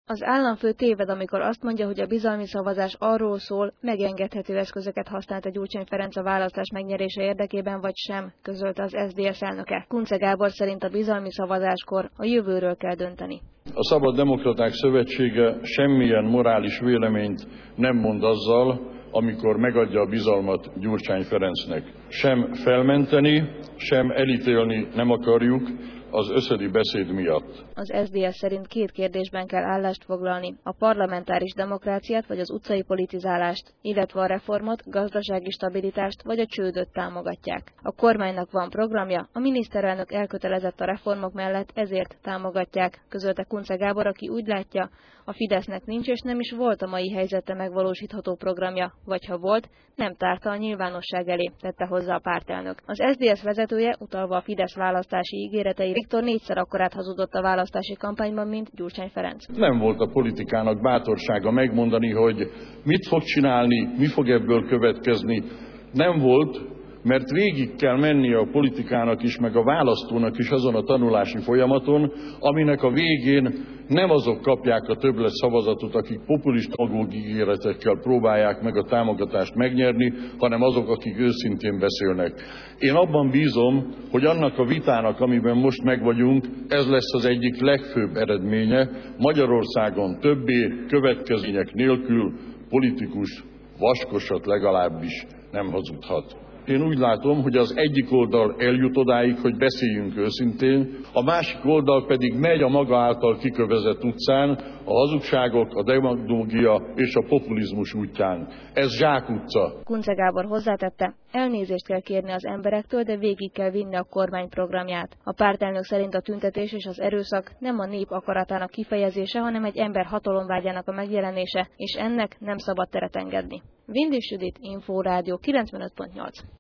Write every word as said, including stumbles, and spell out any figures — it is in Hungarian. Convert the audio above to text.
Az államfő téved, amikor azt mondja, hogy a bizalmi szavazás arról szól, megengedhető eszközöket használt Gyurcsány Ferenc a választás megnyerése érdekében, vagy sem, közölte az es zé dé es elnöke. Kunce Gábor szerint a bizalmi szavazáskor a jövőről kell dönteni. A Szabad Demokraták Szövetsége semmilyen morális véleményt nem mond azzal, amikor megadja a bizalmat Gyurcsány Ferencnek. Sem felmenteni, sem elítélni nem akarjuk az összödi beszéd miatt. Az es zé dé es szerint két kérdésben kell állást foglalni, a parlamentáris demokráciát vagy az utcai politizálást, illetve a reformot, gazdasági stabilitást vagy a csődöt támogatják. A kormánynak van programja, a miniszterelnök elkötelezett a reformok mellett, ezért támogatják, közölte Kunce Gábor, aki úgy látja, a Fidesznek nincs és nem is volt a mai helyzetre megvalósítható programja, vagy ha volt, nem tárta a nyilvánosság elé, tette hozzá a pártelnök. Az es zé dé es vezetője, utalva a Fidesz választási ígéretei, Viktor négyszer akkorát hazudott a választási kampányban, mint Gyurcsány Ferenc. Nem volt a politikának bátorsága megmondani, hogy mit fog csinálni, mi fog ebből következni. Nem volt, mert végig kell mennie a politikának is, meg a választónak is azon a tanulási folyamaton, aminek a végén nem azok kapják a többlet szavazatot, akik populista magógígéretekkel próbálják meg a támogatást megnyerni, hanem azok, akik őszintén beszélnek. Én abban bízom, hogy annak a vitának, amiben most megvagyunk, ez lesz az egyik legfőbb eredménye. Magyarországon többé következmények nélkül politikus vaskosat legalábbis nem hazudhat. Én úgy látom, hogy az egyik oldal eljut odáig, hogy beszéljünk őszintén, a másik oldal pedig megy a maga által kikövezett utcán, a hazugságok, a demagógia és a populizmus útján. Ez zsákutca. Kunce Gábor hozzátette, elnézést kell kérni az emberektől, de végig kell vinni a kormány programját. A pártelnök szerint a tüntetés és az erőszak nem a nép akaratának kifejezése, hanem egy ember hatalomvágyának a megjelenése, és ennek nem szabad teret engedni. Vindis Judit, Inforádió kilencvenöt pont nyolc.